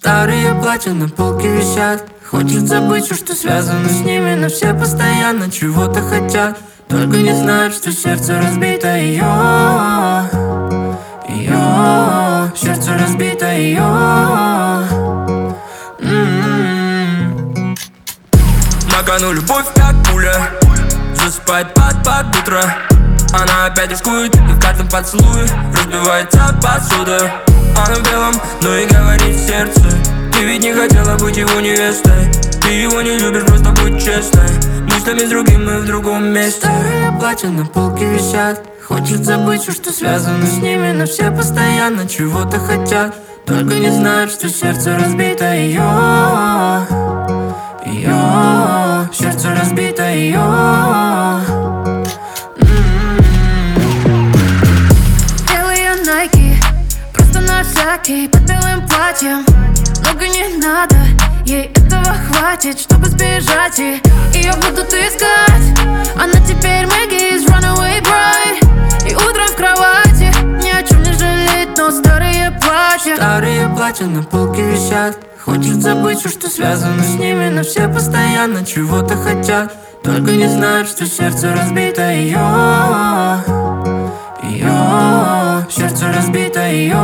Старые платья на полке висят. Хочет забыть все, что связано с ними, но все постоянно чего-то хотят. Только не знают, что сердце разбито ее. Сердце разбито ее. На кону любовь как пуля, засыпает под утро. Она опять рискует, и в каждом поцелуе разбивается посуда. Она в белом, но и говорит сердце: ты ведь не хотела быть его невестой. Ты его не любишь, просто будь честной. Мыслями с другим мы в другом месте. Старые платья на полке висят. Хочет забыть все, что связано с ними, но все постоянно чего-то хотят. Только не знают, что сердце разбито ее. Сердце разбито ее. Белые найки, просто на всякий, под белым платьем. Много не надо, ей этого хватит, чтобы сбежать, и ее будут искать. Она теперь Мэгги из Runaway Bride, и утром в кровати ни о чем не жалеет, но старые платья. Старые платья на полке висят. Хочет забыть все, что связано с ними, но все постоянно чего-то хотят. Только не знают, что сердце разбито ее. Сердце разбито ее.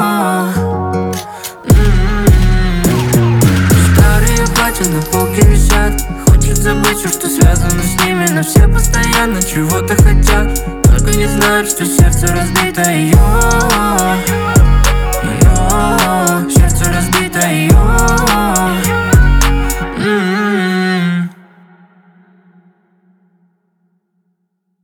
Старые платья на полке висят. Хочет забыть все, что связано с ними, но все постоянно чего-то хотят. Только не знают, что сердце разбито ее.